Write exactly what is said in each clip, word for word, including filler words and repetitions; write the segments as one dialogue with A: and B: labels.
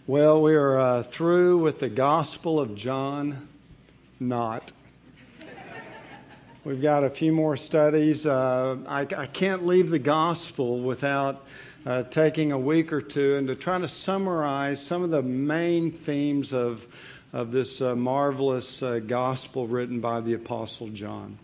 A: Well, we are uh, through with the Gospel of John. Not. We've got a few more studies. Uh, I, I can't leave the Gospel without uh, taking a week or two and to try to summarize some of the main themes of, of this uh, marvelous uh, Gospel written by the Apostle John.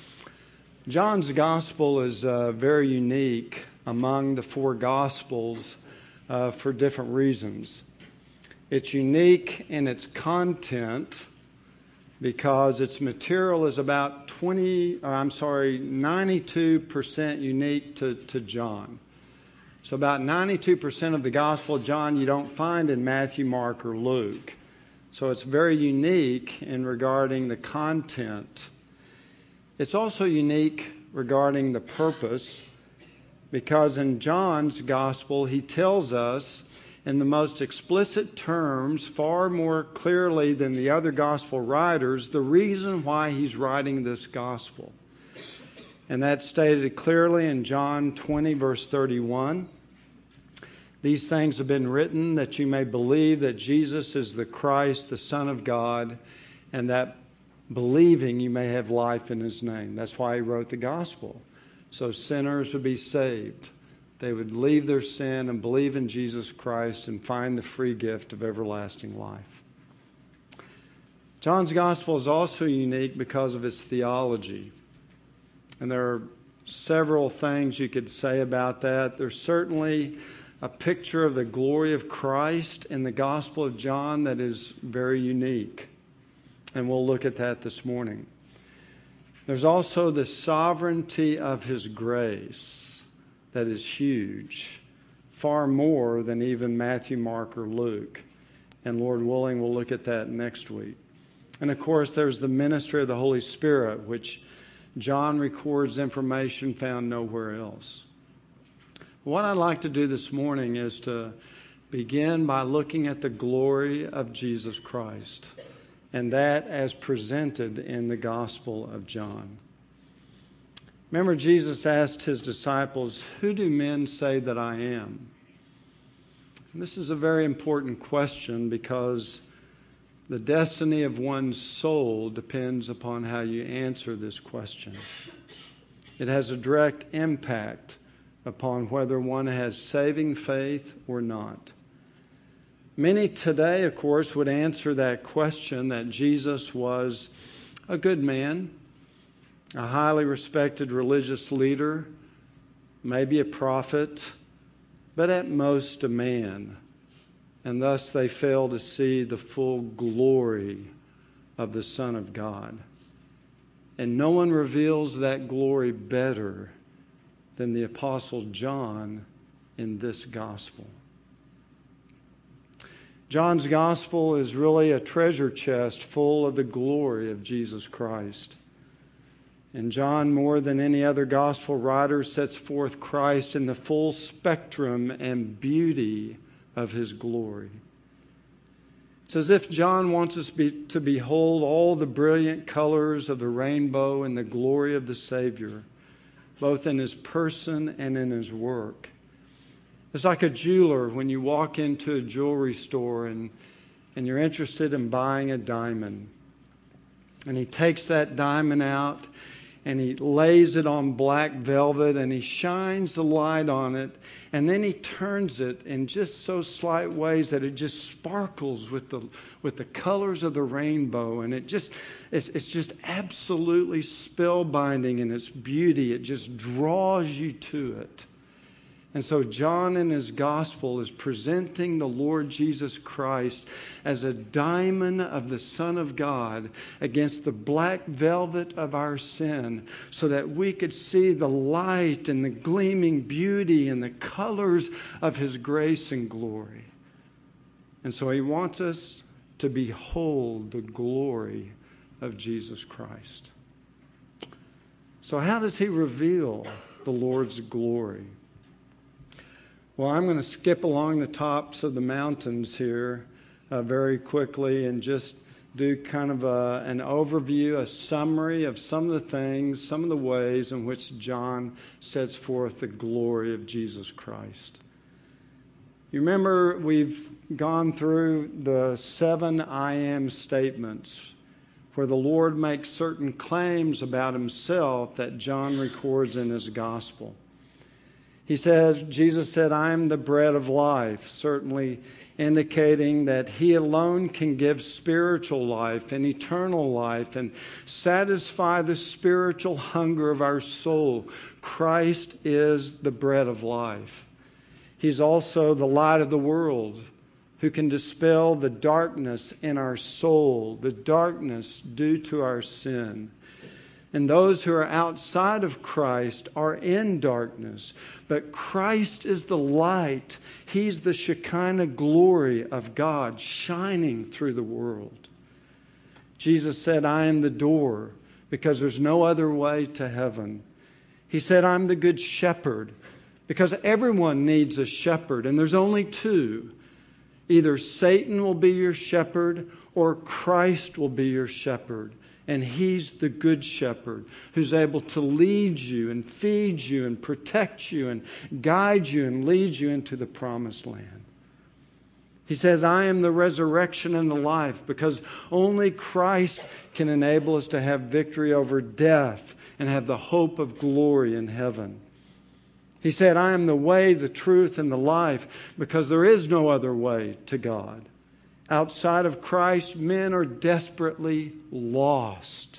A: John's Gospel is uh, very unique among the four Gospels uh, for different reasons. It's unique in its content because its material is about twenty, or I'm sorry, ninety-two percent unique to, to John. So about ninety-two percent of the Gospel of John you don't find in Matthew, Mark, or Luke. So it's very unique in regarding the content. It's also unique regarding the purpose because in John's Gospel he tells us in the most explicit terms, far more clearly than the other gospel writers, the reason why he's writing this gospel. And that's stated clearly in John twenty, verse thirty-one. These things have been written that you may believe that Jesus is the Christ, the Son of God, and that believing you may have life in His name. That's why he wrote the gospel, so sinners would be saved. They would leave their sin and believe in Jesus Christ and find the free gift of everlasting life. John's Gospel is also unique because of its theology. And there are several things you could say about that. There's certainly a picture of the glory of Christ in the Gospel of John that is very unique. And we'll look at that this morning. There's also the sovereignty of His grace that is huge, far more than even Matthew, Mark, or Luke. And Lord willing, we'll look at that next week. And of course, there's the ministry of the Holy Spirit, which John records information found nowhere else. What I'd like to do this morning is to begin by looking at the glory of Jesus Christ, and that as presented in the Gospel of John. Remember, Jesus asked His disciples, "Who do men say that I am?" And this is a very important question because the destiny of one's soul depends upon how you answer this question. It has a direct impact upon whether one has saving faith or not. Many today, of course, would answer that question that Jesus was a good man, a highly respected religious leader, maybe a prophet, but at most a man. And thus they fail to see the full glory of the Son of God. And no one reveals that glory better than the Apostle John in this gospel. John's gospel is really a treasure chest full of the glory of Jesus Christ. And John, more than any other gospel writer, sets forth Christ in the full spectrum and beauty of His glory. It's as if John wants us be, to behold all the brilliant colors of the rainbow and the glory of the Savior, both in His person and in His work. It's like a jeweler when you walk into a jewelry store and, and you're interested in buying a diamond. And he takes that diamond out and he lays it on black velvet and he shines the light on it, and then he turns it in just so slight ways that it just sparkles with the with the colors of the rainbow, and it just it's, it's just absolutely spellbinding in its beauty. It just draws you to it. And so John in his gospel is presenting the Lord Jesus Christ as a diamond of the Son of God against the black velvet of our sin, so that we could see the light and the gleaming beauty and the colors of His grace and glory. And so He wants us to behold the glory of Jesus Christ. So how does He reveal the Lord's glory? Well, I'm going to skip along the tops of the mountains here uh, very quickly and just do kind of a, an overview, a summary of some of the things, some of the ways in which John sets forth the glory of Jesus Christ. You remember we've gone through the seven I am statements where the Lord makes certain claims about himself that John records in his gospel. He says, Jesus said, I am the bread of life, certainly indicating that he alone can give spiritual life and eternal life and satisfy the spiritual hunger of our soul. Christ is the bread of life. He's also the light of the world who can dispel the darkness in our soul, the darkness due to our sin. And those who are outside of Christ are in darkness. But Christ is the light. He's the Shekinah glory of God shining through the world. Jesus said, I am the door, because there's no other way to heaven. He said, I'm the good shepherd, because everyone needs a shepherd, and there's only two. Either Satan will be your shepherd, or Christ will be your shepherd. And he's the good shepherd who's able to lead you and feed you and protect you and guide you and lead you into the promised land. He says, I am the resurrection and the life, because only Christ can enable us to have victory over death and have the hope of glory in heaven. He said, I am the way, the truth, and the life, because there is no other way to God. Outside of Christ, men are desperately lost.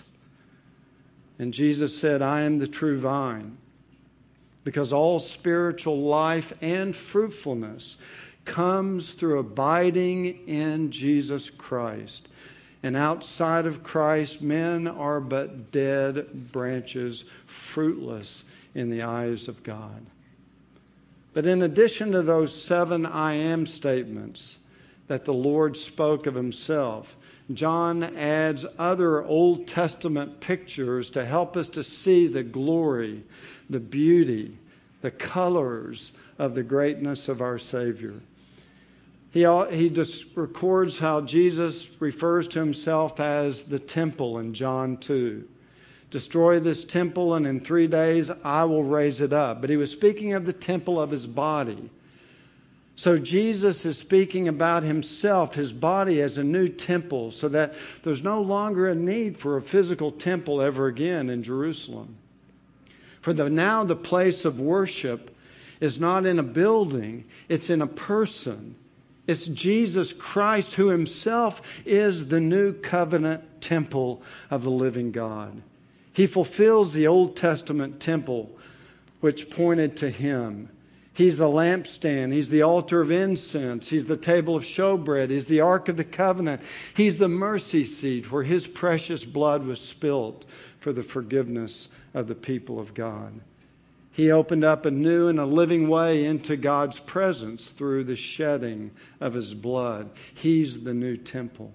A: And Jesus said, I am the true vine, because all spiritual life and fruitfulness comes through abiding in Jesus Christ. And outside of Christ, men are but dead branches, fruitless in the eyes of God. But in addition to those seven I am statements that the Lord spoke of himself, John adds other Old Testament pictures to help us to see the glory, the beauty, the colors of the greatness of our Savior. He, he just records how Jesus refers to himself as the temple in John two. Destroy this temple, and in three days I will raise it up. But he was speaking of the temple of his body. So Jesus is speaking about himself, his body, as a new temple, so that there's no longer a need for a physical temple ever again in Jerusalem. For the, now the place of worship is not in a building, it's in a person. It's Jesus Christ, who himself is the new covenant temple of the living God. He fulfills the Old Testament temple, which pointed to him. He's the lampstand. He's the altar of incense. He's the table of showbread. He's the Ark of the Covenant. He's the mercy seat where his precious blood was spilt for the forgiveness of the people of God. He opened up a new and a living way into God's presence through the shedding of his blood. He's the new temple.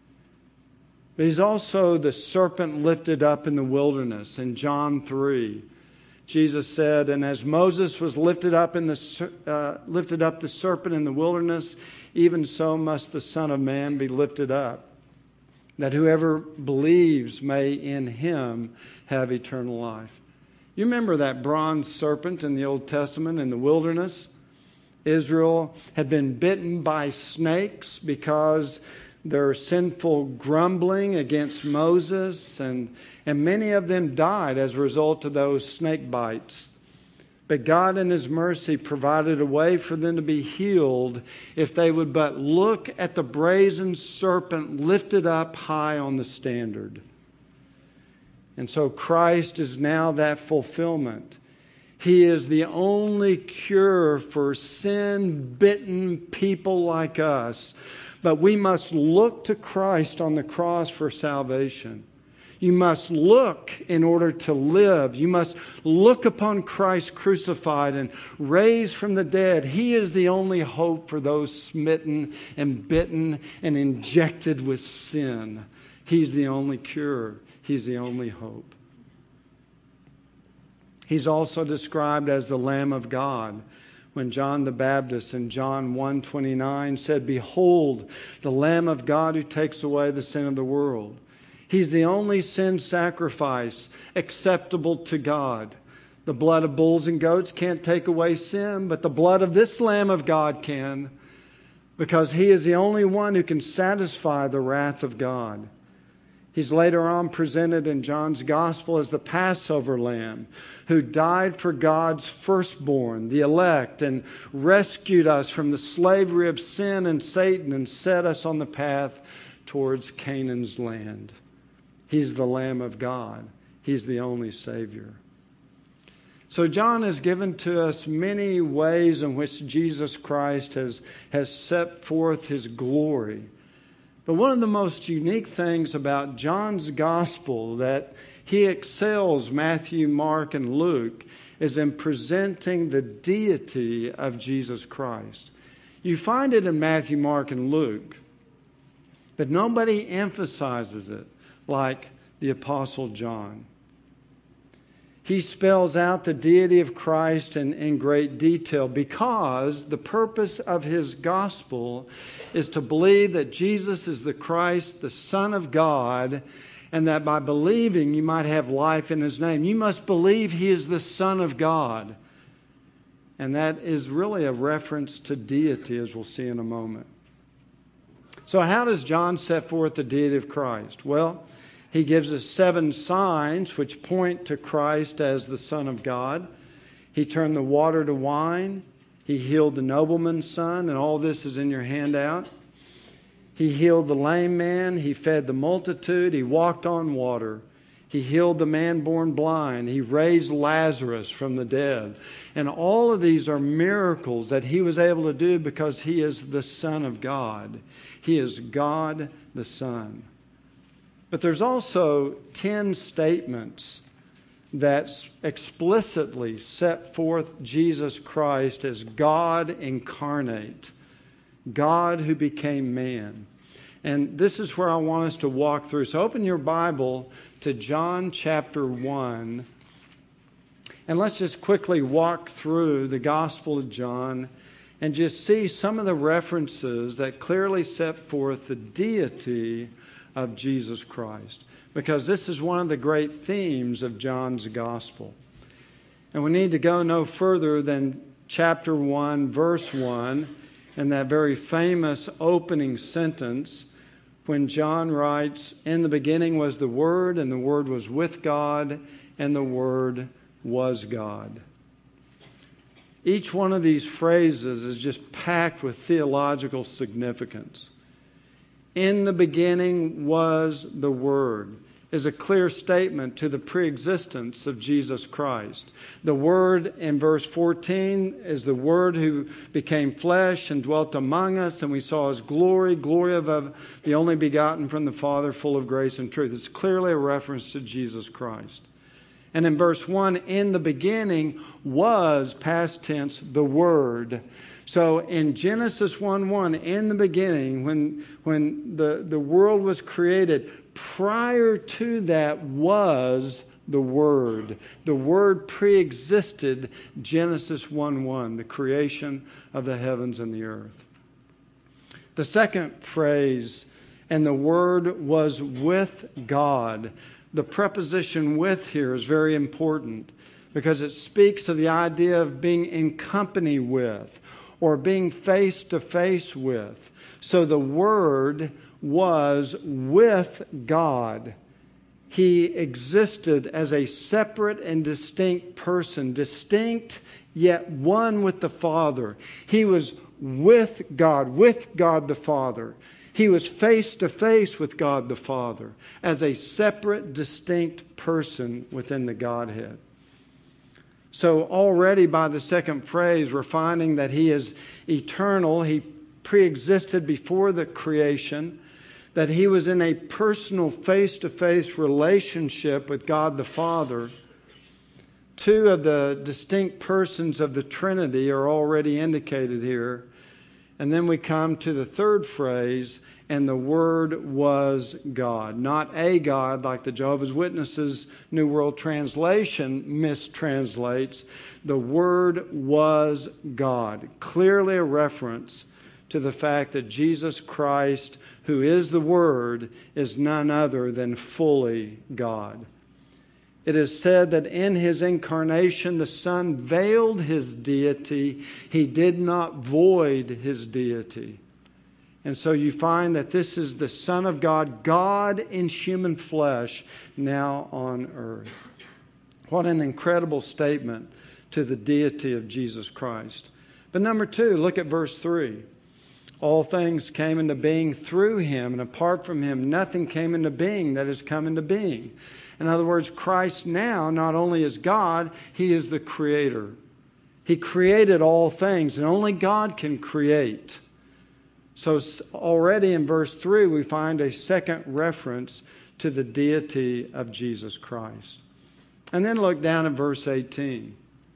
A: But he's also the serpent lifted up in the wilderness in John three. Jesus said, and as Moses was lifted up in the uh, lifted up the serpent in the wilderness, even so must the Son of Man be lifted up, that whoever believes may in him have eternal life. You remember that bronze serpent in the Old Testament in the wilderness? Israel had been bitten by snakes because their sinful grumbling against Moses, and, and many of them died as a result of those snake bites. But God in his mercy provided a way for them to be healed if they would but look at the brazen serpent lifted up high on the standard. And so Christ is now that fulfillment. He is the only cure for sin-bitten people like us. But we must look to Christ on the cross for salvation. You must look in order to live. You must look upon Christ crucified and raised from the dead. He is the only hope for those smitten and bitten and injected with sin. He's the only cure. He's the only hope. He's also described as the Lamb of God. When John the Baptist in John one twenty-nine said, behold, the Lamb of God who takes away the sin of the world. He's the only sin sacrifice acceptable to God. The blood of bulls and goats can't take away sin, but the blood of this Lamb of God can, because He is the only one who can satisfy the wrath of God. He's later on presented in John's Gospel as the Passover Lamb who died for God's firstborn, the elect, and rescued us from the slavery of sin and Satan and set us on the path towards Canaan's land. He's the Lamb of God. He's the only Savior. So John has given to us many ways in which Jesus Christ has, has set forth His glory. But one of the most unique things about John's Gospel that he excels Matthew, Mark, and Luke is in presenting the deity of Jesus Christ. You find it in Matthew, Mark, and Luke, but nobody emphasizes it like the Apostle John. He spells out the deity of Christ in, in great detail because the purpose of his gospel is to believe that Jesus is the Christ, the Son of God, and that by believing you might have life in His name. You must believe He is the Son of God. And that is really a reference to deity, as we'll see in a moment. So how does John set forth the deity of Christ? Well, he gives us seven signs which point to Christ as the Son of God. He turned the water to wine. He healed the nobleman's son, and all this is in your handout. He healed the lame man. He fed the multitude. He walked on water. He healed the man born blind. He raised Lazarus from the dead. And all of these are miracles that He was able to do because He is the Son of God. He is God the Son. But there's also ten statements that explicitly set forth Jesus Christ as God incarnate, God who became man. And this is where I want us to walk through. So open your Bible to John chapter one. And let's just quickly walk through the Gospel of John and just see some of the references that clearly set forth the deity of Jesus Christ, because this is one of the great themes of John's Gospel. And we need to go no further than chapter one, verse one, and that very famous opening sentence when John writes, "In the beginning was the Word, and the Word was with God, and the Word was God." Each one of these phrases is just packed with theological significance. In the beginning was the Word is a clear statement to the preexistence of Jesus Christ. The Word in verse fourteen is the Word who became flesh and dwelt among us, and we saw His glory, glory of the only begotten from the Father, full of grace and truth. It's clearly a reference to Jesus Christ. And in verse one, in the beginning was, past tense, the Word. So in Genesis one one, in the beginning, when, when the, the world was created, prior to that was the Word. The Word pre-existed Genesis one one, the creation of the heavens and the earth. The second phrase, and the Word was with God. The preposition with here is very important because it speaks of the idea of being in company with, or being face to face with. So the Word was with God. He existed as a separate and distinct person, distinct yet one with the Father. He was with God, with God the Father. He was face to face with God the Father as a separate, distinct person within the Godhead. So already by the second phrase, we're finding that He is eternal. He pre-existed before the creation, that He was in a personal face-to-face relationship with God the Father. Two of the distinct persons of the Trinity are already indicated here. And then we come to the third phrase, and the Word was God. Not a God, like the Jehovah's Witnesses New World Translation mistranslates. The Word was God. Clearly a reference to the fact that Jesus Christ, who is the Word, is none other than fully God. It is said that in His incarnation, the Son veiled His deity. He did not void His deity. And so you find that this is the Son of God, God in human flesh, now on earth. What an incredible statement to the deity of Jesus Christ. But number two, look at verse three. All things came into being through Him, and apart from Him, nothing came into being that has come into being. In other words, Christ now not only is God, He is the Creator. He created all things, and only God can create. So already in verse three, we find a second reference to the deity of Jesus Christ. And then look down at verse eighteen.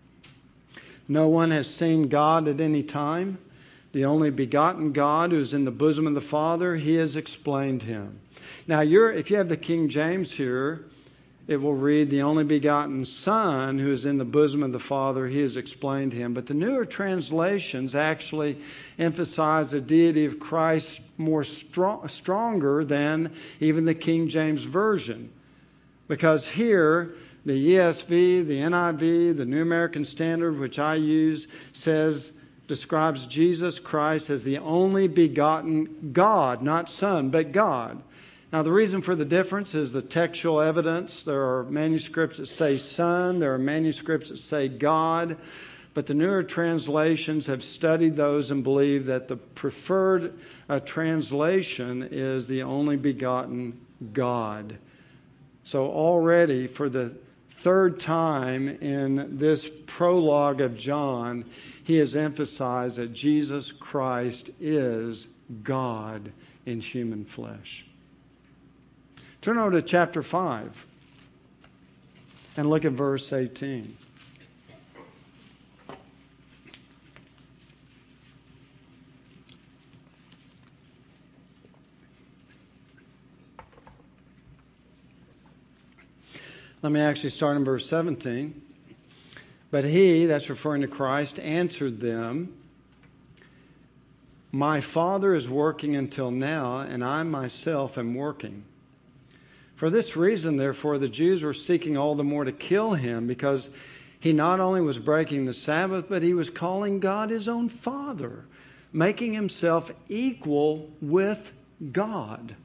A: No one has seen God at any time. The only begotten God who is in the bosom of the Father, He has explained Him. Now, you're, if you have the King James here, it will read, the only begotten Son who is in the bosom of the Father, He has explained Him. But the newer translations actually emphasize the deity of Christ more strong, stronger than even the King James Version. Because here, the E S V, the N I V, the New American Standard, which I use, says, describes Jesus Christ as the only begotten God, not Son, but God. Now, the reason for the difference is the textual evidence. There are manuscripts that say Son. There are manuscripts that say God. But the newer translations have studied those and believe that the preferred uh, translation is the only begotten God. So already, for the third time in this prologue of John, he has emphasized that Jesus Christ is God in human flesh. Turn over to chapter five and look at verse eighteen. Let me actually start in verse seventeen. But he, that's referring to Christ, answered them, my Father is working until now, and I myself am working. For this reason, therefore, the Jews were seeking all the more to kill him, because he not only was breaking the Sabbath, but he was calling God his own Father, making himself equal with God.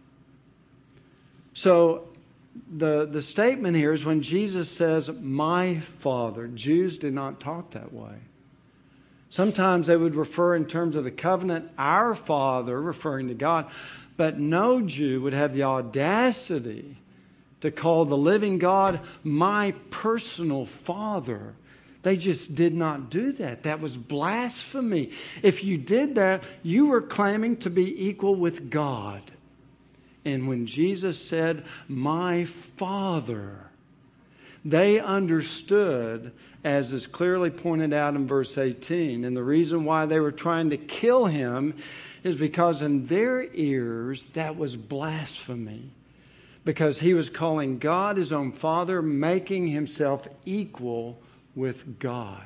A: So the, the statement here is when Jesus says, my Father, Jews did not talk that way. Sometimes they would refer in terms of the covenant, our Father, referring to God. But no Jew would have the audacity to call the living God my personal Father. They just did not do that. That was blasphemy. If you did that, you were claiming to be equal with God. And when Jesus said, my Father, they understood, as is clearly pointed out in verse eighteen. And the reason why they were trying to kill him is because in their ears, that was blasphemy. Because he was calling God his own Father, making himself equal with God.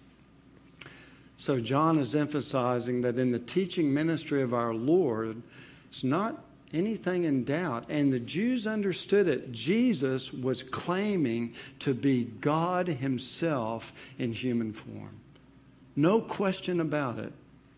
A: So John is emphasizing that in the teaching ministry of our Lord, it's not anything in doubt. And the Jews understood it. Jesus was claiming to be God himself in human form. No question about it.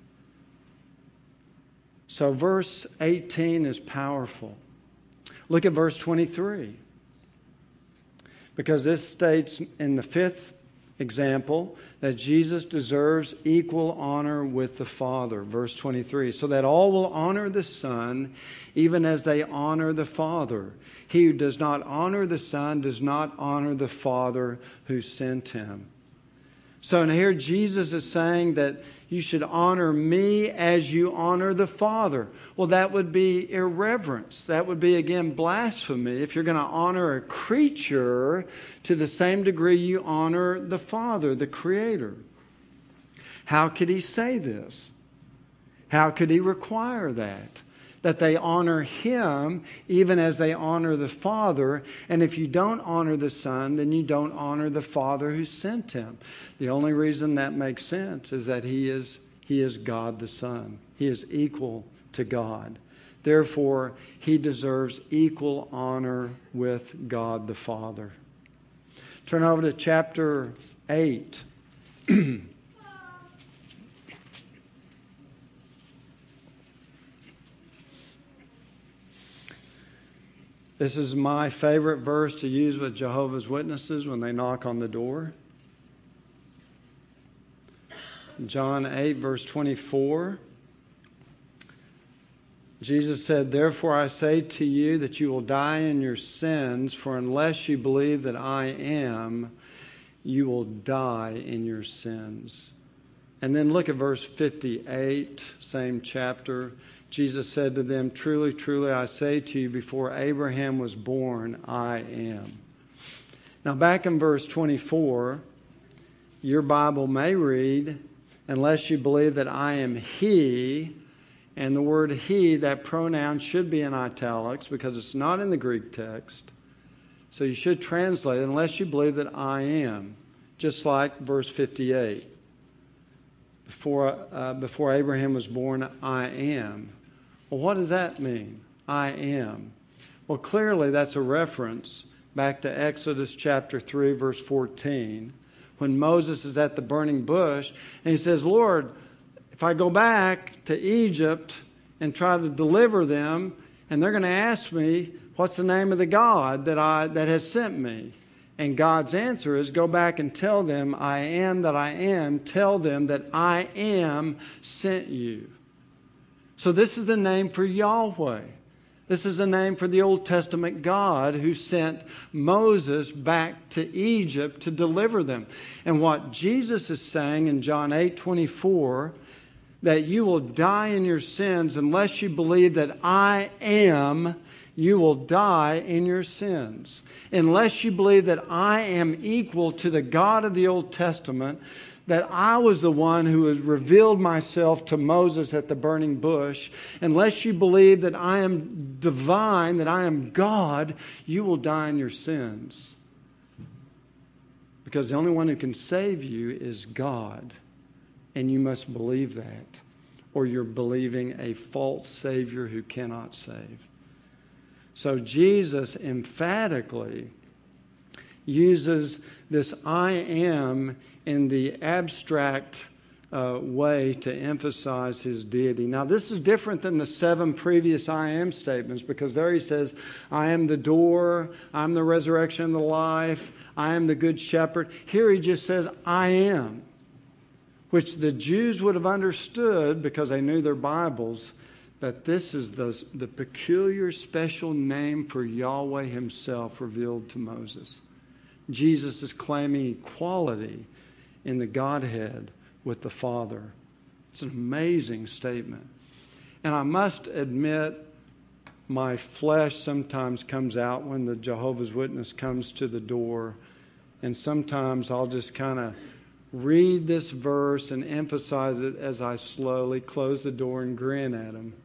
A: So verse eighteen is powerful. Look at verse twenty-three. Because this states in the fifth example that Jesus deserves equal honor with the Father. Verse twenty-three. So that all will honor the Son even as they honor the Father. He who does not honor the Son does not honor the Father who sent him. So and here Jesus is saying that you should honor me as you honor the Father. Well, that would be irreverence. That would be, again, blasphemy if you're going to honor a creature to the same degree you honor the Father, the Creator. How could he say this? How could he require that? That they honor him even as they honor the Father. And if you don't honor the Son, then you don't honor the Father who sent him. The only reason that makes sense is that he is, he is God the Son. He is equal to God. Therefore, he deserves equal honor with God the Father. Turn over to chapter eight. This is my favorite verse to use with Jehovah's Witnesses when they knock on the door. John eight, verse twenty-four. Jesus said, "Therefore I say to you that you will die in your sins, for unless you believe that I am, you will die in your sins." And then look at verse fifty-eight, same chapter. Jesus said to them, "Truly, truly, I say to you, before Abraham was born, I am." Now back in verse twenty-four, your Bible may read, "Unless you believe that I am He," and the word He, that pronoun should be in italics because it's not in the Greek text. So you should translate, "Unless you believe that I am," just like verse fifty-eight. Before, uh, before Abraham was born, I am. Well, what does that mean? I am. Well, clearly that's a reference back to Exodus chapter three, verse fourteen, when Moses is at the burning bush, and he says, "Lord, if I go back to Egypt and try to deliver them, and they're going to ask me, what's the name of the God that I that has sent me?" And God's answer is, "Go back and tell them, I am that I am. Tell them that I am sent you." So this is the name for Yahweh. This is a name for the Old Testament God who sent Moses back to Egypt to deliver them. And what Jesus is saying in John eight twenty-four, that you will die in your sins unless you believe that I am, you will die in your sins. Unless you believe that I am equal to the God of the Old Testament, that I was the one who has revealed myself to Moses at the burning bush, unless you believe that I am divine, that I am God, you will die in your sins. Because the only one who can save you is God. And you must believe that, or you're believing a false Savior who cannot save. So Jesus emphatically uses this I am in the abstract uh, way to emphasize his deity. Now, this is different than the seven previous I am statements, because there he says, I am the door, I'm the resurrection and the life, I am the good shepherd. Here he just says, I am, which the Jews would have understood because they knew their Bibles, that this is the, the peculiar special name for Yahweh himself revealed to Moses. Jesus is claiming equality in the Godhead with the Father. It's an amazing statement. And I must admit, my flesh sometimes comes out when the Jehovah's Witness comes to the door. And sometimes I'll just kind of read this verse and emphasize it as I slowly close the door and grin at them.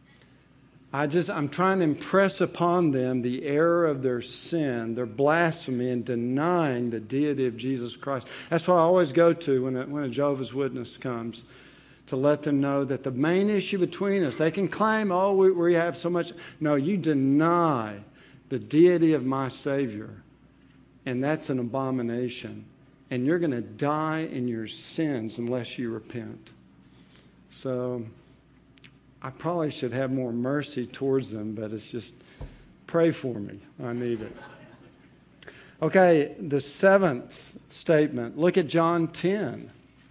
A: I just, I'm trying to impress upon them the error of their sin, their blasphemy, and denying the deity of Jesus Christ. That's what I always go to when a, when a Jehovah's Witness comes, to let them know that the main issue between us, they can claim, oh, we, we have so much. No, you deny the deity of my Savior, and that's an abomination. And you're going to die in your sins unless you repent. So I probably should have more mercy towards them, but it's just, pray for me. I need it. Okay, the seventh statement. Look at John ten.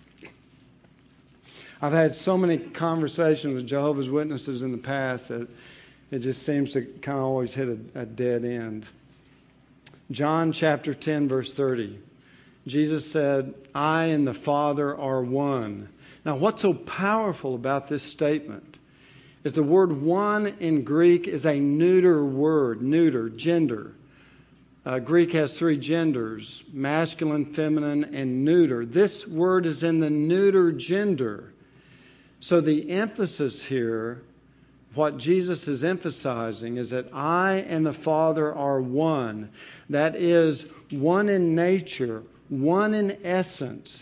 A: I've had so many conversations with Jehovah's Witnesses in the past that it just seems to kind of always hit a, a dead end. John chapter ten, verse thirty. Jesus said, I and the Father are one. Now, what's so powerful about this statement is the word one in Greek is a neuter word, neuter, gender. Uh, Greek has three genders, masculine, feminine, and neuter. This word is in the neuter gender. So the emphasis here, what Jesus is emphasizing, is that I and the Father are one. That is, one in nature, one in essence.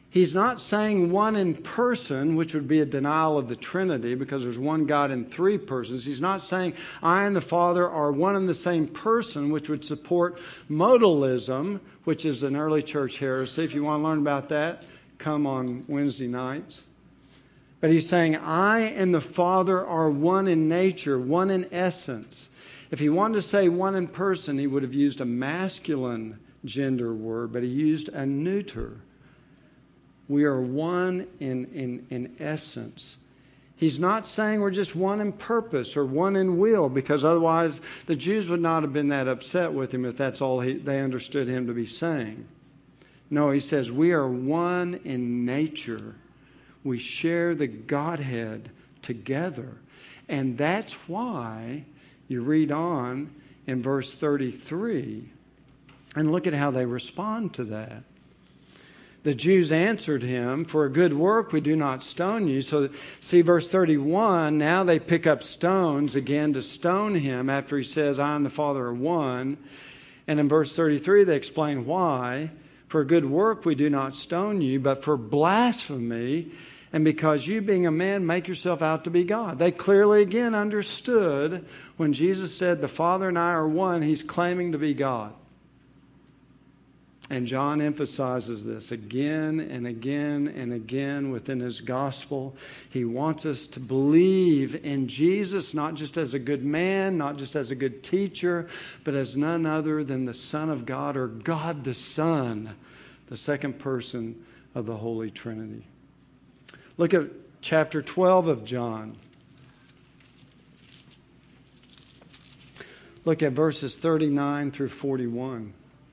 A: He's not saying one in person, which would be a denial of the Trinity because there's one God in three persons. He's not saying I and the Father are one and the same person, which would support modalism, which is an early church heresy. If you want to learn about that, come on Wednesday nights. But he's saying I and the Father are one in nature, one in essence. If he wanted to say one in person, he would have used a masculine gender word, but he used a neuter. We are one in, in, in essence. He's not saying we're just one in purpose or one in will, because otherwise the Jews would not have been that upset with him if that's all he, they understood him to be saying. No, he says we are one in nature. We share the Godhead together. And that's why you read on in verse thirty-three and look at how they respond to that. The Jews answered him, for a good work we do not stone you. So see verse thirty-one, now they pick up stones again to stone him after he says, I and the Father are one. And in verse thirty-three they explain why. For a good work we do not stone you, but for blasphemy, and because you being a man make yourself out to be God. They clearly again understood when Jesus said the Father and I are one, he's claiming to be God. And John emphasizes this again and again and again within his gospel. He wants us to believe in Jesus, not just as a good man, not just as a good teacher, but as none other than the Son of God, or God the Son, the second person of the Holy Trinity. Look at chapter twelve of John. Look at verses thirty-nine through forty-one.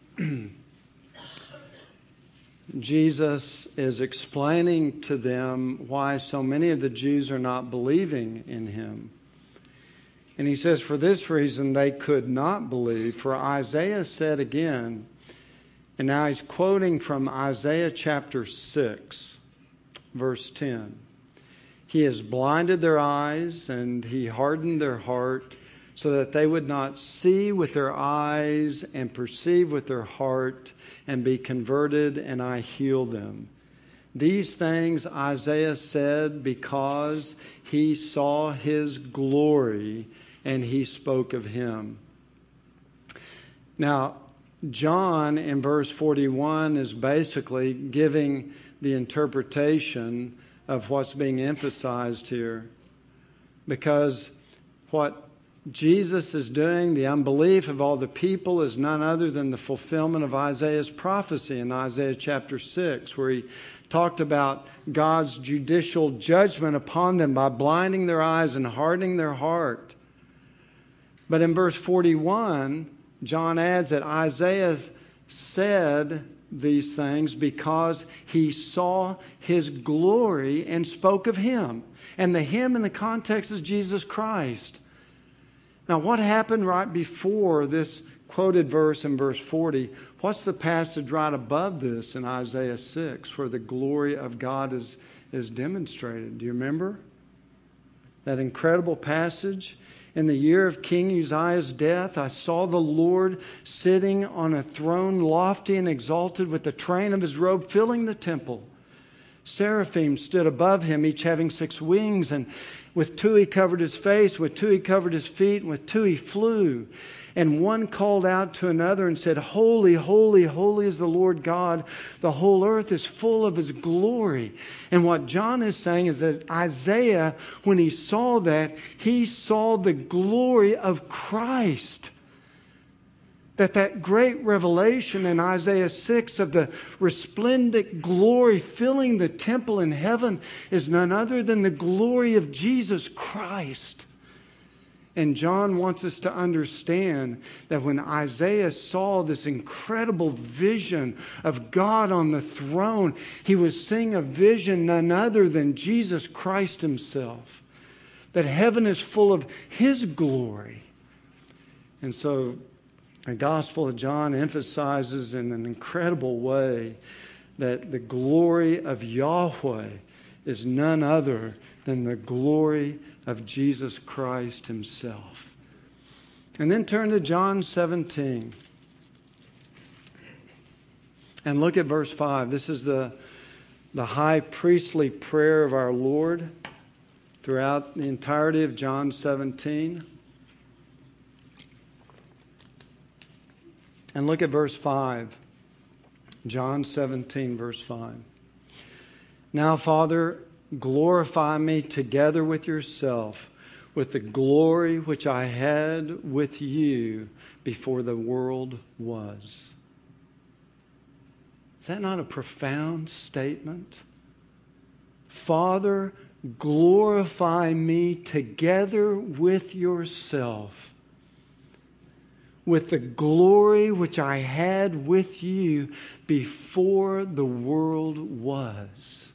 A: Jesus is explaining to them why so many of the Jews are not believing in him. And he says, for this reason they could not believe. For Isaiah said again, and now he's quoting from Isaiah chapter six, verse ten. He has blinded their eyes and he hardened their heart, so that they would not see with their eyes and perceive with their heart and be converted, and I heal them. These things Isaiah said because he saw his glory and he spoke of him. Now, John in verse forty-one is basically giving the interpretation of what's being emphasized here. Because what Jesus is doing, the unbelief of all the people, is none other than the fulfillment of Isaiah's prophecy in Isaiah chapter six, where he talked about God's judicial judgment upon them by blinding their eyes and hardening their heart. But in verse forty-one, John adds that Isaiah said these things because he saw his glory and spoke of him. And the him in the context is Jesus Christ. Now, what happened right before this quoted verse in verse forty? What's the passage right above this in Isaiah six, where the glory of God is, is demonstrated? Do you remember that incredible passage? In the year of King Uzziah's death, I saw the Lord sitting on a throne lofty and exalted, with the train of his robe filling the temple. Seraphim stood above him, each having six wings, and with two he covered his face, with two he covered his feet, and with two he flew. And one called out to another and said, Holy, holy, holy is the Lord God. The whole earth is full of his glory. And what John is saying is that Isaiah, when he saw that, he saw the glory of Christ. That that great revelation in Isaiah six of the resplendent glory filling the temple in heaven is none other than the glory of Jesus Christ. And John wants us to understand that when Isaiah saw this incredible vision of God on the throne, he was seeing a vision none other than Jesus Christ himself. That heaven is full of his glory. And so the Gospel of John emphasizes in an incredible way that the glory of Yahweh is none other than the glory of Jesus Christ himself. And then turn to John seventeen. And look at verse five. This is the the high priestly prayer of our Lord throughout the entirety of John seventeen. And look at verse five. John seventeen, verse five. Now, Father, glorify me together with yourself, with the glory which I had with you before the world was. Is that not a profound statement? Father, glorify me together with yourself, with the glory which I had with you before the world was.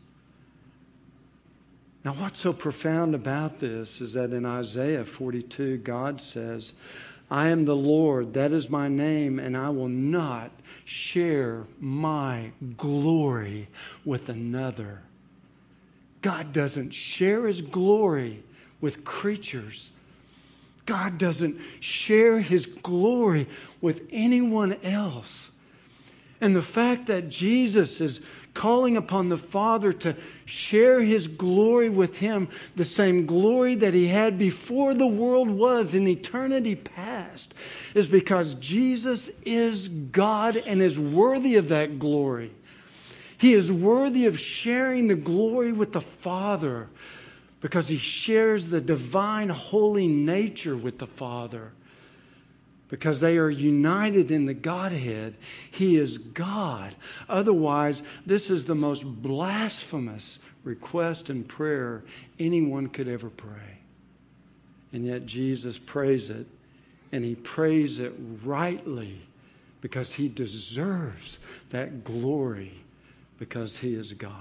A: Now, what's so profound about this is that in Isaiah forty-two, God says, I am the Lord, that is my name, and I will not share my glory with another. God doesn't share His glory with creatures. God doesn't share His glory with anyone else. And the fact that Jesus is calling upon the Father to share His glory with Him, the same glory that He had before the world was in eternity past, is because Jesus is God and is worthy of that glory. He is worthy of sharing the glory with the Father because He shares the divine holy nature with the Father. Because they are united in the Godhead. He is God. Otherwise, this is the most blasphemous request and prayer anyone could ever pray. And yet Jesus prays it, and He prays it rightly because He deserves that glory because He is God.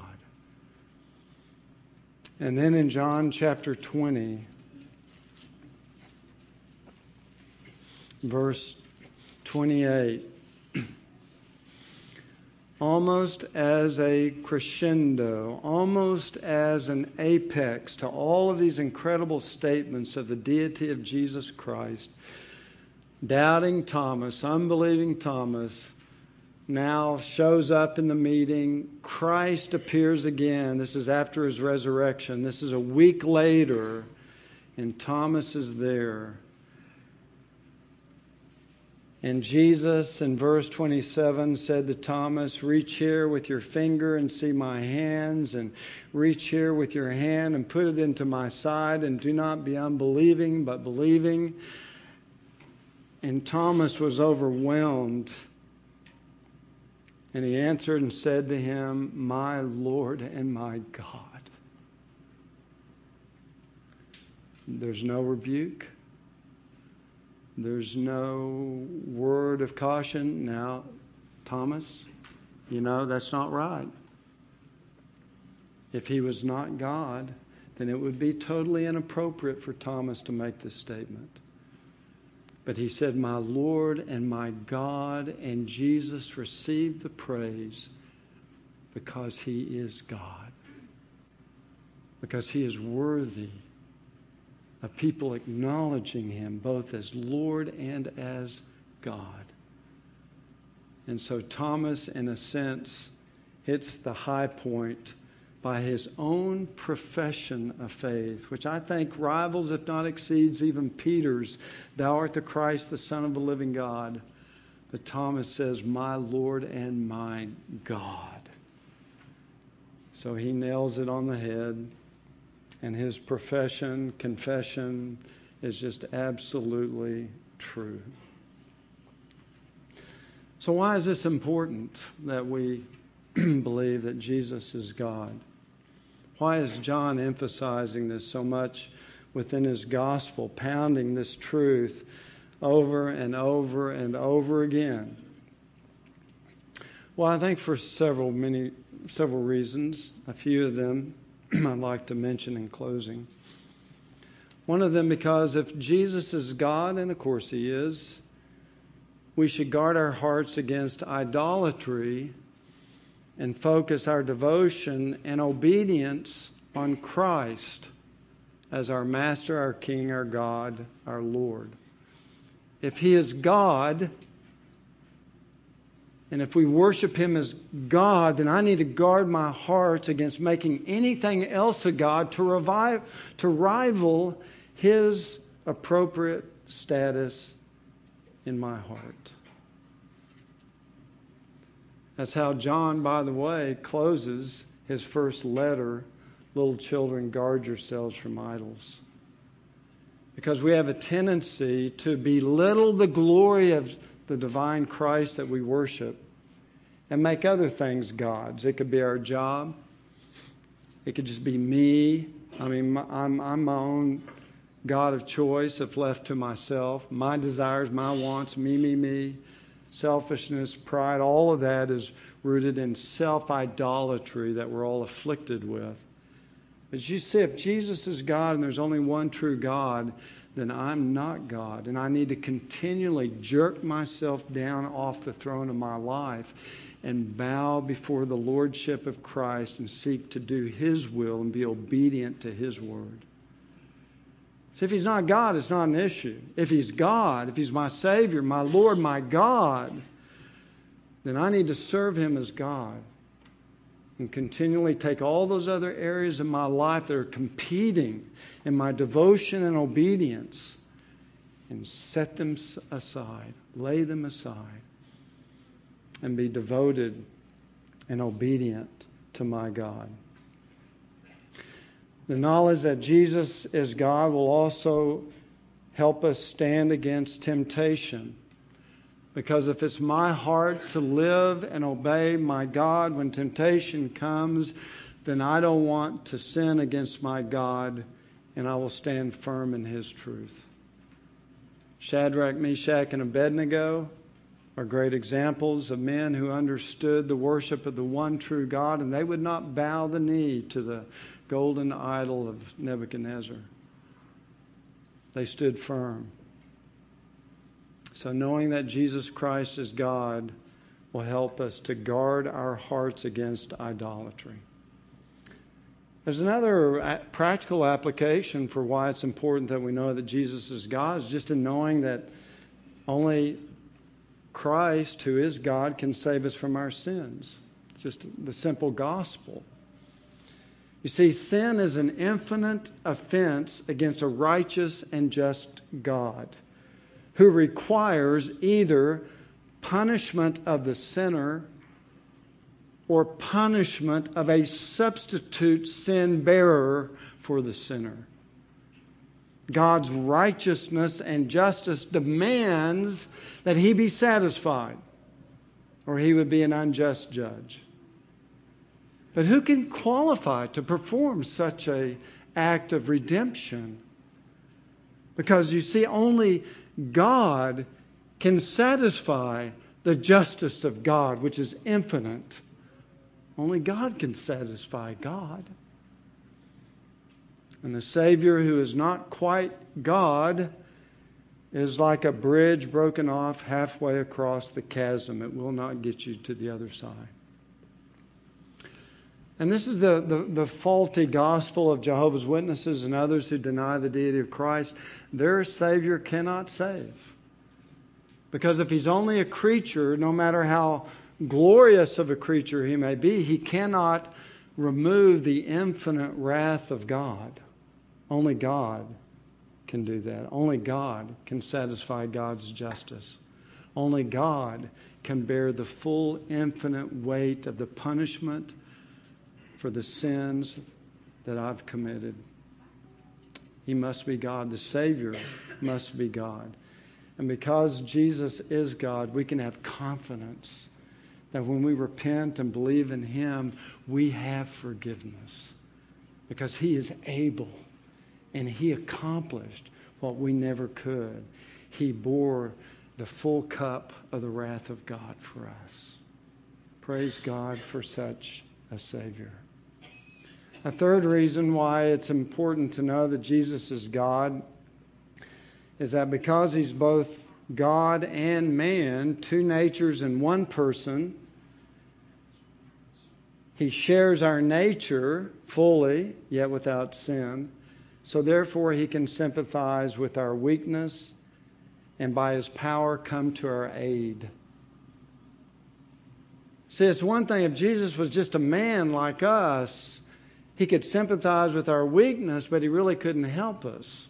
A: And then in John chapter twenty, verse twenty-eight, almost as a crescendo, almost as an apex to all of these incredible statements of the deity of Jesus Christ, doubting Thomas, unbelieving Thomas, now shows up in the meeting. Christ appears again. This is after His resurrection. This is a week later, and Thomas is there. And Jesus, in verse twenty-seven, said to Thomas, reach here with your finger and see my hands, and reach here with your hand and put it into my side, and do not be unbelieving, but believing. And Thomas was overwhelmed. And he answered and said to him, my Lord and my God. There's no rebuke. There's no word of caution. Now, Thomas, you know, that's not right. If He was not God, then it would be totally inappropriate for Thomas to make this statement. But he said, my Lord and my God, and Jesus received the praise because He is God. Because He is worthy of people acknowledging Him both as Lord and as God. And so Thomas, in a sense, hits the high point by his own profession of faith, which I think rivals, if not exceeds, even Peter's, thou art the Christ, the Son of the living God. But Thomas says, my Lord and my God. So he nails it on the head. And his profession, confession is just absolutely true. So why is this important that we believe that Jesus is God? Why is John emphasizing this so much within his gospel, pounding this truth over and over and over again? Well, I think for several, many, several reasons. A few of them I'd like to mention in closing. One of them, because if Jesus is God, and of course He is, we should guard our hearts against idolatry and focus our devotion and obedience on Christ as our Master, our King, our God, our Lord. If He is God, And if we worship Him as God, then I need to guard my heart against making anything else a God to revive, to rival His appropriate status in my heart. That's how John, by the way, closes his first letter. Little children, guard yourselves from idols. Because we have a tendency to belittle the glory of the divine Christ that we worship and make other things gods. It could be our job. It could just be me. I mean, I'm, I'm my own God of choice if left to myself. My desires, my wants, me, me, me. Selfishness, pride, all of that is rooted in self-idolatry that we're all afflicted with. But you see, if Jesus is God and there's only one true God, then I'm not God. And I need to continually jerk myself down off the throne of my life and bow before the lordship of Christ and seek to do His will and be obedient to His word. So if He's not God, it's not an issue. If He's God, if He's my Savior, my Lord, my God, then I need to serve Him as God and continually take all those other areas of my life that are competing in my devotion and obedience and set them aside, lay them aside, and be devoted and obedient to my God. The knowledge that Jesus is God will also help us stand against temptation. Because if it's my heart to live and obey my God when temptation comes, then I don't want to sin against my God, and I will stand firm in His truth. Shadrach, Meshach, and Abednego are great examples of men who understood the worship of the one true God, and they would not bow the knee to the golden idol of Nebuchadnezzar. They stood firm. So knowing that Jesus Christ is God will help us to guard our hearts against idolatry. There's another practical application for why it's important that we know that Jesus is God, is just in knowing that only Christ, who is God, can save us from our sins. It's just the simple gospel. You see, sin is an infinite offense against a righteous and just God who requires either punishment of the sinner or punishment of a substitute sin bearer for the sinner. God's righteousness and justice demands that He be satisfied, or He would be an unjust judge. But who can qualify to perform such an act of redemption? Because you see, only God can satisfy the justice of God, which is infinite. Only God can satisfy God. And the Savior, who is not quite God, is like a bridge broken off halfway across the chasm. It will not get you to the other side. And this is the, the, the faulty gospel of Jehovah's Witnesses and others who deny the deity of Christ. Their Savior cannot save. Because if He's only a creature, no matter how glorious of a creature He may be, He cannot remove the infinite wrath of God. Only God can do that. Only God can satisfy God's justice. Only God can bear the full infinite weight of the punishment for the sins that I've committed. He must be God. The Savior must be God. And because Jesus is God, we can have confidence that when we repent and believe in Him, we have forgiveness. Because He is able, and He accomplished what we never could. He bore the full cup of the wrath of God for us. Praise God for such a Savior. A third reason why it's important to know that Jesus is God is that because He's both God and man, two natures in one person, He shares our nature fully, yet without sin. So therefore He can sympathize with our weakness and by His power come to our aid. See, it's one thing if Jesus was just a man like us, he could sympathize with our weakness, but he really couldn't help us.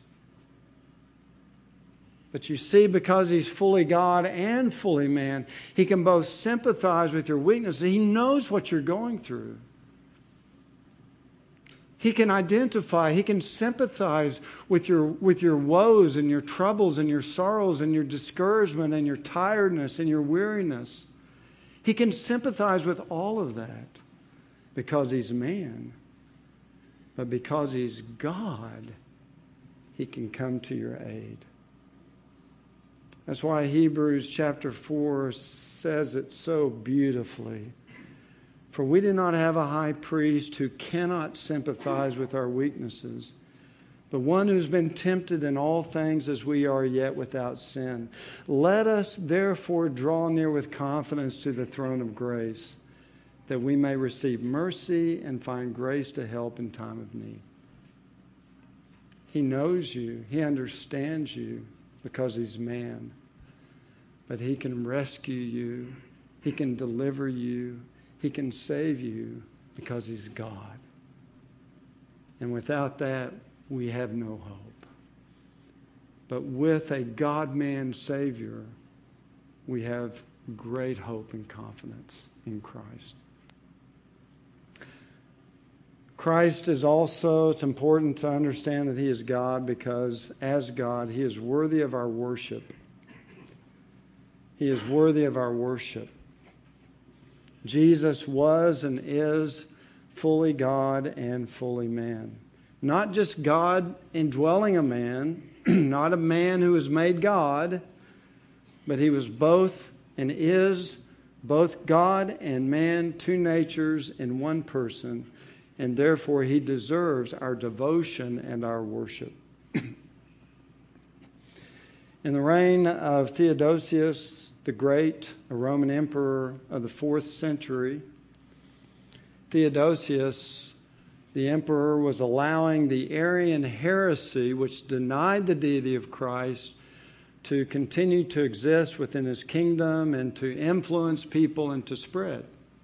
A: But you see, because he's fully God and fully man, he can both sympathize with your weakness. He knows what you're going through. He can identify, he can sympathize with your, with your woes and your troubles and your sorrows and your discouragement and your tiredness and your weariness. He can sympathize with all of that because he's man. But because he's God, he can come to your aid. That's why Hebrews chapter four says it so beautifully. For we do not have a high priest who cannot sympathize with our weaknesses, but one who's been tempted in all things as we are, yet without sin. Let us therefore draw near with confidence to the throne of grace, that we may receive mercy and find grace to help in time of need. He knows you. He understands you because he's man. But he can rescue you. He can deliver you. He can save you because he's God. And without that, we have no hope. But with a God-man Savior, we have great hope and confidence in Christ. Christ is also, it's important to understand that he is God because as God, he is worthy of our worship. He is worthy of our worship. Jesus was and is fully God and fully man. Not just God indwelling a man, not a man who was made God, but he was both and is both God and man, two natures in one person, and therefore he deserves our devotion and our worship. In the reign of Theodosius the Great, a Roman emperor of the fourth century, Theodosius, the emperor, was allowing the Arian heresy, which denied the deity of Christ, to continue to exist within his kingdom and to influence people and to spread.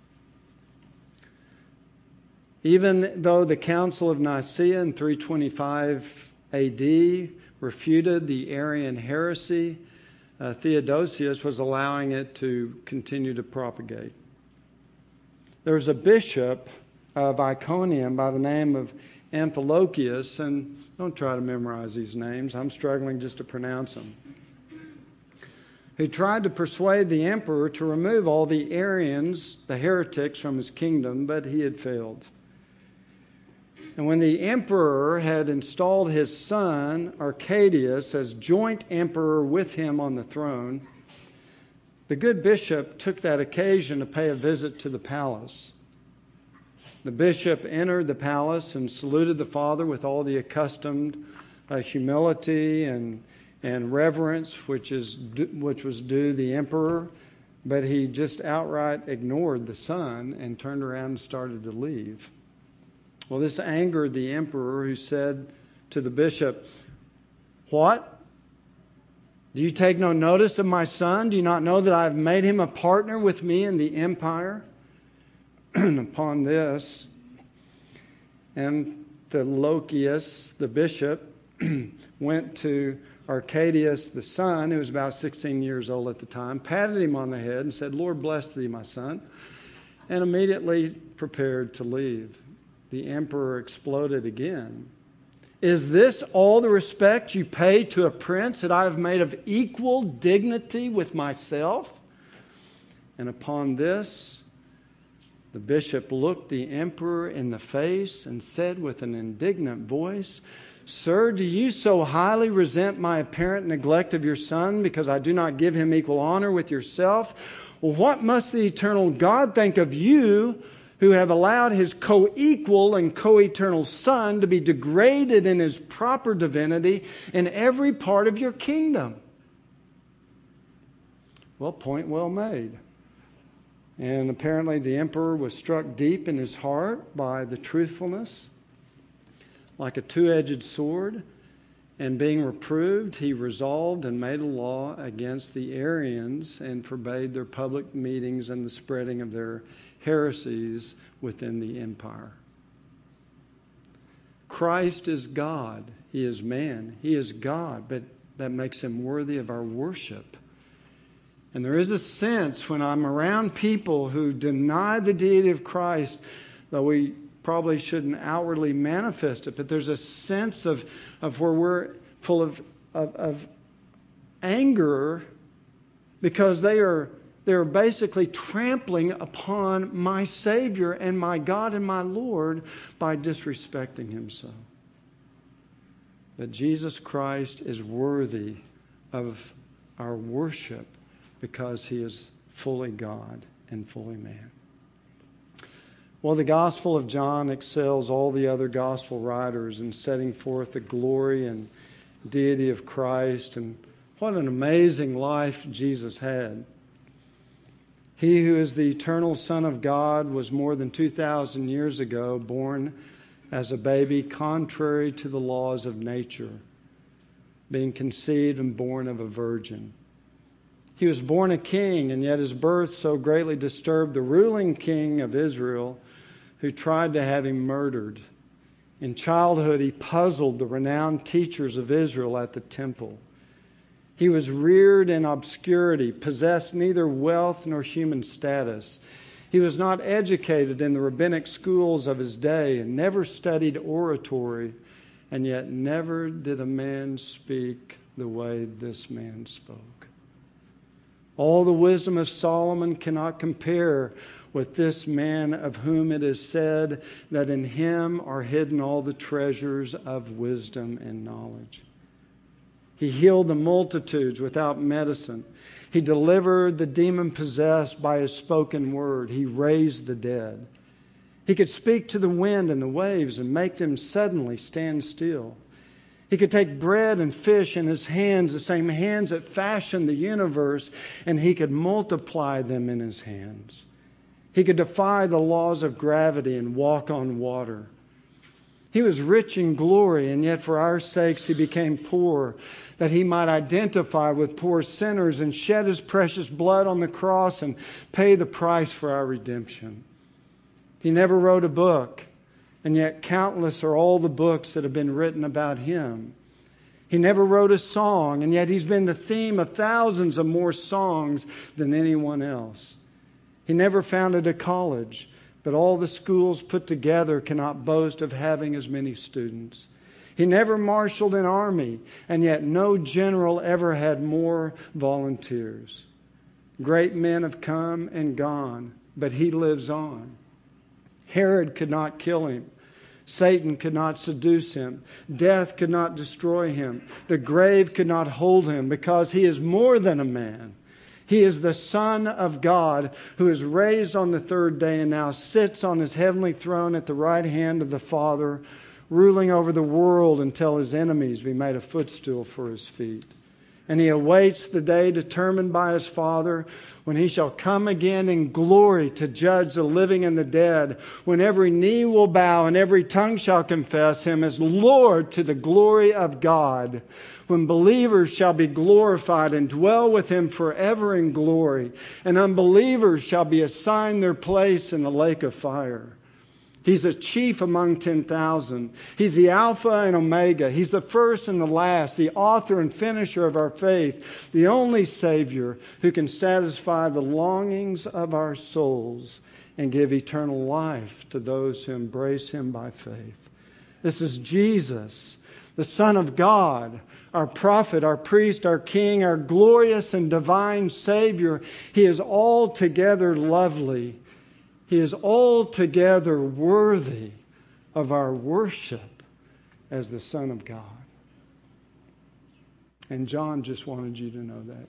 A: Even though the Council of Nicaea in three twenty-five A D refuted the Arian heresy, uh, Theodosius was allowing it to continue to propagate. There was a bishop of Iconium by the name of Amphilochius, and don't try to memorize these names, I'm struggling just to pronounce them, who tried to persuade the emperor to remove all the Arians, the heretics, from his kingdom, but he had failed. And when the emperor had installed his son, Arcadius, as joint emperor with him on the throne, the good bishop took that occasion to pay a visit to the palace. The bishop entered the palace and saluted the father with all the accustomed uh, humility and, and reverence which, is, which was due the emperor, but he just outright ignored the son and turned around and started to leave. Well, this angered the emperor, who said to the bishop, "What? Do you take no notice of my son? Do you not know that I have made him a partner with me in the empire?" And upon this, Amphilochius, the bishop, went to Arcadius, the son, who was about sixteen years old at the time, patted him on the head and said, "Lord bless thee, my son," and immediately prepared to leave. The emperor exploded again. "Is this all the respect you pay to a prince that I have made of equal dignity with myself?" And upon this, the bishop looked the emperor in the face and said with an indignant voice, "Sir, do you so highly resent my apparent neglect of your son because I do not give him equal honor with yourself? Well, what must the eternal God think of you, who have allowed his co-equal and co-eternal son to be degraded in his proper divinity in every part of your kingdom?" Well, point well made. And apparently the emperor was struck deep in his heart by the truthfulness, like a two-edged sword. And being reproved, he resolved and made a law against the Arians and forbade their public meetings and the spreading of their heresies within the empire. Christ is God. He is man. He is God, but that makes him worthy of our worship. And there is a sense when I'm around people who deny the deity of Christ, though we probably shouldn't outwardly manifest it, but there's a sense of, of where we're full of, of, of anger because they are they're basically trampling upon my Savior and my God and my Lord by disrespecting Him so. But Jesus Christ is worthy of our worship because He is fully God and fully man. Well, the Gospel of John excels all the other Gospel writers in setting forth the glory and deity of Christ, and what an amazing life Jesus had. He who is the eternal Son of God was more than two thousand years ago born as a baby contrary to the laws of nature, being conceived and born of a virgin. He was born a king, and yet his birth so greatly disturbed the ruling king of Israel, who tried to have him murdered. In childhood, he puzzled the renowned teachers of Israel at the temple. He was reared in obscurity, possessed neither wealth nor human status. He was not educated in the rabbinic schools of his day and never studied oratory, and yet never did a man speak the way this man spoke. All the wisdom of Solomon cannot compare with this man of whom it is said that in him are hidden all the treasures of wisdom and knowledge. He healed the multitudes without medicine. He delivered the demon-possessed by His spoken word. He raised the dead. He could speak to the wind and the waves and make them suddenly stand still. He could take bread and fish in His hands, the same hands that fashioned the universe, and He could multiply them in His hands. He could defy the laws of gravity and walk on water. He was rich in glory, and yet for our sakes He became poor, that He might identify with poor sinners and shed His precious blood on the cross and pay the price for our redemption. He never wrote a book, and yet countless are all the books that have been written about Him. He never wrote a song, and yet He's been the theme of thousands of more songs than anyone else. He never founded a college, but all the schools put together cannot boast of having as many students. He never marshaled an army, and yet no general ever had more volunteers. Great men have come and gone, but He lives on. Herod could not kill Him. Satan could not seduce Him. Death could not destroy Him. The grave could not hold Him, because He is more than a man. He is the Son of God, who is raised on the third day and now sits on His heavenly throne at the right hand of the Father, ruling over the world until His enemies be made a footstool for His feet. And He awaits the day determined by His Father, when He shall come again in glory to judge the living and the dead, when every knee will bow and every tongue shall confess Him as Lord, to the glory of God. When believers shall be glorified and dwell with Him forever in glory, and unbelievers shall be assigned their place in the lake of fire. He's a chief among ten thousand. He's the Alpha and Omega. He's the first and the last, the author and finisher of our faith, the only Savior who can satisfy the longings of our souls and give eternal life to those who embrace Him by faith. This is Jesus, the Son of God, our prophet, our priest, our king, our glorious and divine Savior. He is altogether lovely. He is altogether worthy of our worship as the Son of God. And John just wanted you to know that.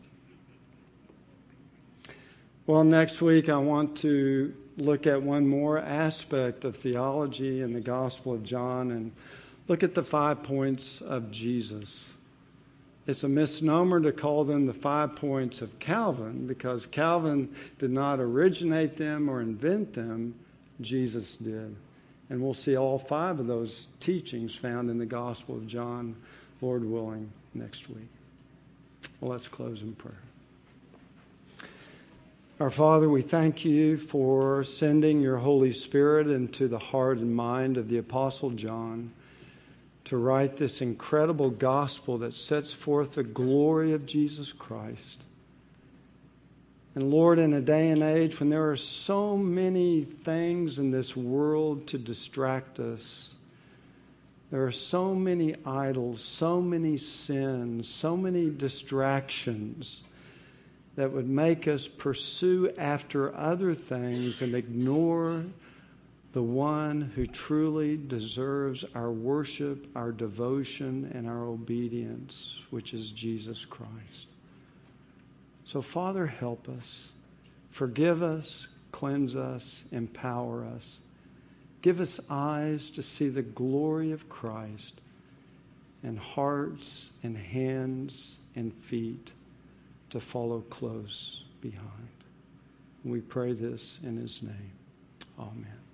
A: Well, next week I want to look at one more aspect of theology in the Gospel of John and look at the five points of Jesus. It's a misnomer to call them the five points of Calvin, because Calvin did not originate them or invent them. Jesus did. And we'll see all five of those teachings found in the Gospel of John Lord willing, next week. Well, let's close in prayer. Our Father, we thank you for sending your Holy Spirit into the heart and mind of the Apostle John to write this incredible gospel that sets forth the glory of Jesus Christ. And Lord, in a day and age when there are so many things in this world to distract us, there are so many idols, so many sins, so many distractions that would make us pursue after other things and ignore the one who truly deserves our worship, our devotion, and our obedience, which is Jesus Christ. So, Father, help us. Forgive us, cleanse us, empower us. Give us eyes to see the glory of Christ, and hearts and hands and feet to follow close behind. We pray this in his name. Amen.